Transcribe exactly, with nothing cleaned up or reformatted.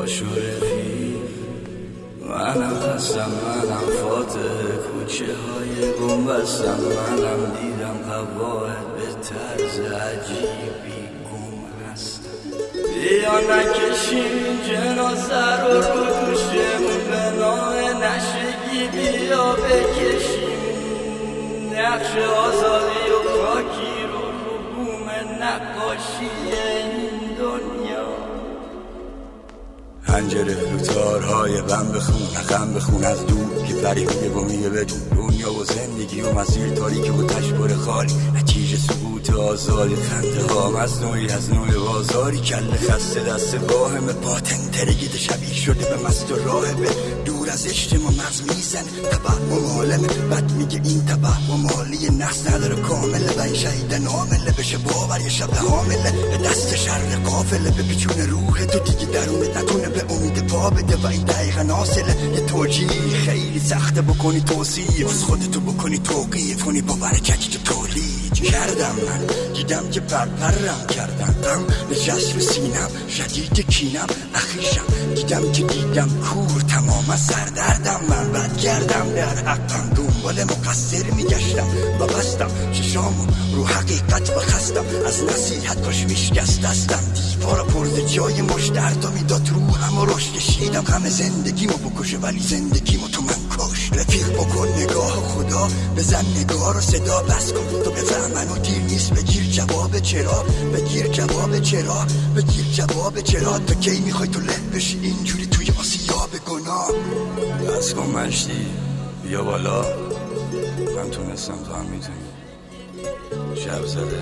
پاشو رفیق منم هستم، منم فاتح کوچه های گنبستم، منم دیدم قواعد به طرز عجیبی گم هستم. بیا نکشیم جنازه رو رو دوشمون به نام نشگی، بیا بکشیم نقش آزادی و پاکی رو رو بوم نقاشی این دنیا. پنجره رو تارهای غم بخون، غم بخون از دور که فریبه و میگه بدون دنیا و زندگی و مسیر تاریک و تشبر خالی، نتیجه سقوط آزادی، خنده ها مصنوعی از نوع بازاری، کل خسته دست واهم پاتن ترگید شبیه شده به مست و راهبه، دور از اجتماع مغز میزنه تبع و مالمه، بد میگه این تبع و مالی نقص نداره کامله و این شهید نامله بشه باور یه شب حامله به دست شر قافله، به پیچون روح تو دیگه درونت نتونه به امید پا بده و این دقیقا ناصله. یه توجیه خیلی سخته بکنی توصیف، از خودتو بکنی توقیف کنی با برکتی تو تولید کردم. من دیدم که پرپرم کردم غم نشست رو سینم شدید کینم اخیشم، دیدم که دیدم کور تمام سردردم، من بد کردم در حقم دنبال مقصر میگشتم و بستم ششامو رو حقیقت و خستم، از نصیحت کاش میشکست دستم، دیوارا پرز جای مشتردا میداد رو هم و رشد کشیدم، غم زندگیمو بکشه ولی زندگیمو تو من کش. رفیق بکن نگاه خدا، بزن نگاه رو صدا بس کن تو بفهم منو دیر نیست، بگیر جواب چرا، بگیر جواب چرا، بگیر جواب چرا، تا کی میخوای تو له بشی اینجوری توی آسیاب گناه. بس کن مشتی بیا بالا، من تونستم تو هم میتونی. شب زده